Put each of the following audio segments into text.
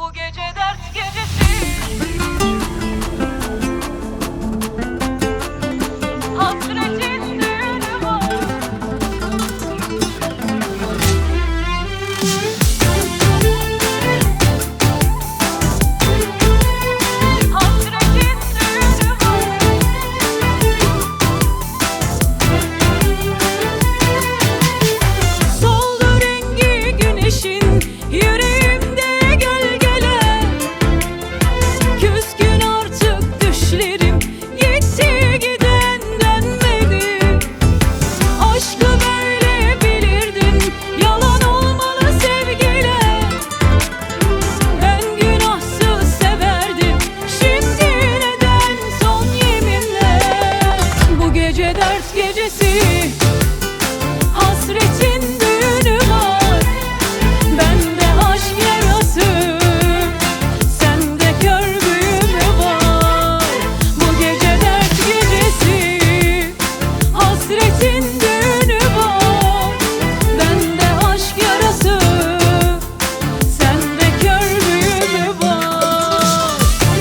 Bu gece dert gecesi. Hasretin düğünü var. Hasretin düğünü var. Soldu rengi güneşin yüreğimde gölgeler. Küskün artık düşlerim, gitti giden dönmedi. Aşkı böyle bilirdin, yalan olmalı sevgiler. Ben günahsız severdim, şimdi neden son yeminler? Bu gece dert gecesi, hasretin düğünü var. Bende aşk yarası, sende kör büyü var. Bu gece dert gecesi, hasretin düğünü var. Bende aşk yarası, sende kör büyü var.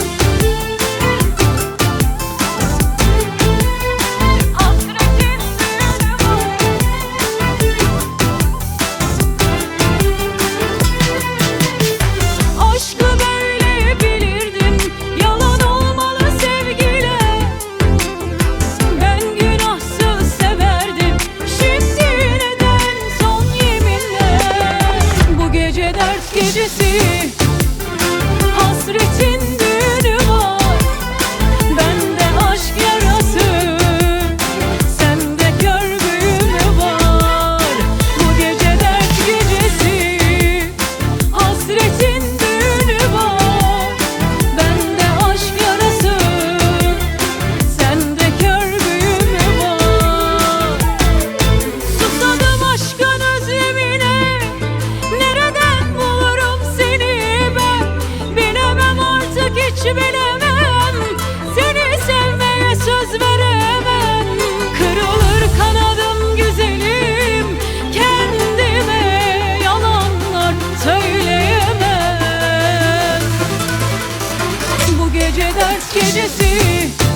Hasretin düğünü var. Aşkı böyle bilirdin, yalan olmalı sevgiler. Ben günahsız severdim, şimdi neden son yeminler? Bu gece dert gecesi, hasretin düğünü var. Bende aşk yarası, sende kör büyü var. Bu gece dert gecesi, hasretin düğünü var. Bende aşk yarası, sende kör büyü var. Susadım aşkın özlemine, nereden bulurum seni ben? Bilemem artık, hiç bilemem, seni sevmeye söz veremem. Kırılır kanadım güzelim, kendime yalanlar söyleyemem. Bu gece dert gecesi,